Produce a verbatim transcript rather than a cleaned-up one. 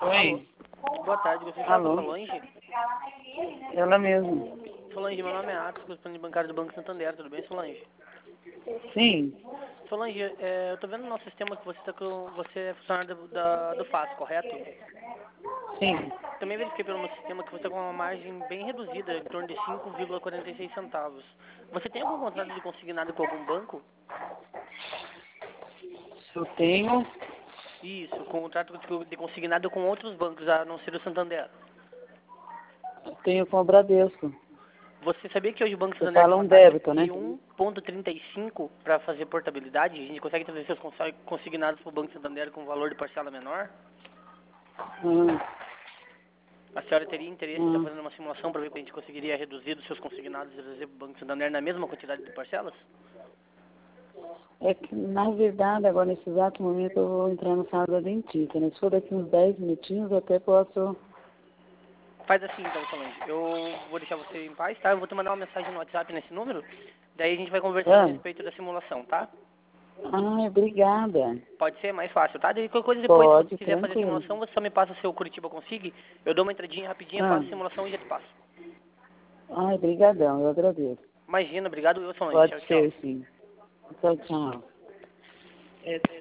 Alô. Oi. Boa tarde, gostaria de falar com a Alô. Solange. Ela mesmo. Solange, meu nome é Atos, correspondente bancário do Banco Santander, tudo bem, Solange? Sim. Solange, é, eu tô vendo no nosso sistema que você, tá com, você é funcionário do, da, do F A S, correto? Sim. Também verifiquei pelo meu sistema que você está com uma margem bem reduzida, em torno de cinco vírgula quarenta e seis centavos. Você tem algum contrato de consignado com algum banco? Eu tenho. Isso, contrato de de consignado com outros bancos, a não ser o Santander. Eu tenho com o Bradesco. Você sabia que hoje o Banco Você Santander tem fala uma um taxa débito, né? de um vírgula trinta e cinco para fazer portabilidade? A gente consegue trazer seus consi- consignados para o Banco Santander com valor de parcela menor? Hum, A senhora teria interesse em estar hum. fazendo uma simulação para ver se a gente conseguiria reduzir os seus consignados e trazer para o Banco Santander na mesma quantidade de parcelas? É que, na verdade, agora nesse exato momento eu vou entrar na sala da dentista, né? Se for daqui uns dez minutinhos, eu até posso... Faz assim então, Solange. Eu vou deixar você em paz, tá? Eu vou te mandar uma mensagem no WhatsApp nesse número. Daí a gente vai conversando a Ah, respeito da simulação, tá? ai, obrigada. Pode ser mais fácil, tá? Daí qualquer coisa depois, se você Pode, quiser fazer a tranquilo. simulação, você só me passa seu Curitiba Consigue. Eu dou uma entradinha rapidinha, Ah, faço a simulação e já te passo. ai, brigadão, eu agradeço. Imagina, obrigado, eu, Solange. Pode Tchau, tchau. ser, sim. Tchau, tchau. É,